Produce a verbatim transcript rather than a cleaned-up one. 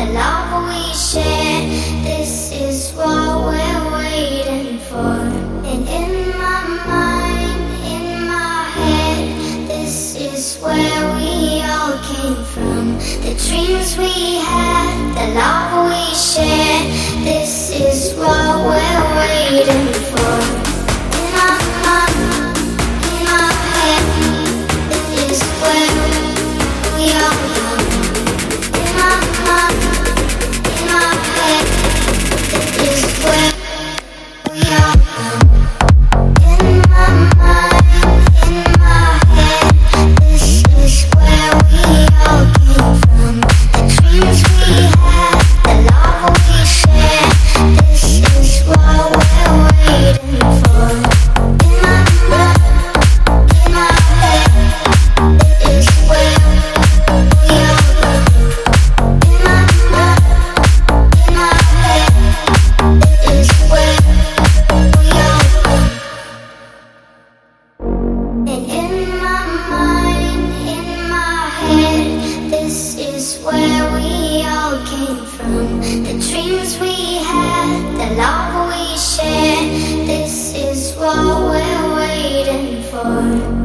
the love we share. This is what we're waiting for. And in my mind, in my head, this is where we all came from. The dreams we had, the love we share. This is what we're waiting for. In my mind, in my head, this is where we all come. In my mind, in my head, this is where we all come. In my mind, in my head, this is where we all came from. The dreams we had, the love we share. This is what we're waiting for. In my mind, in my head, this is where we all come. In my mind, in my head, this is where we all come. And in my mind, in my head, this is where we all came from. The dreams we had, the love we share. This is what we're waiting for.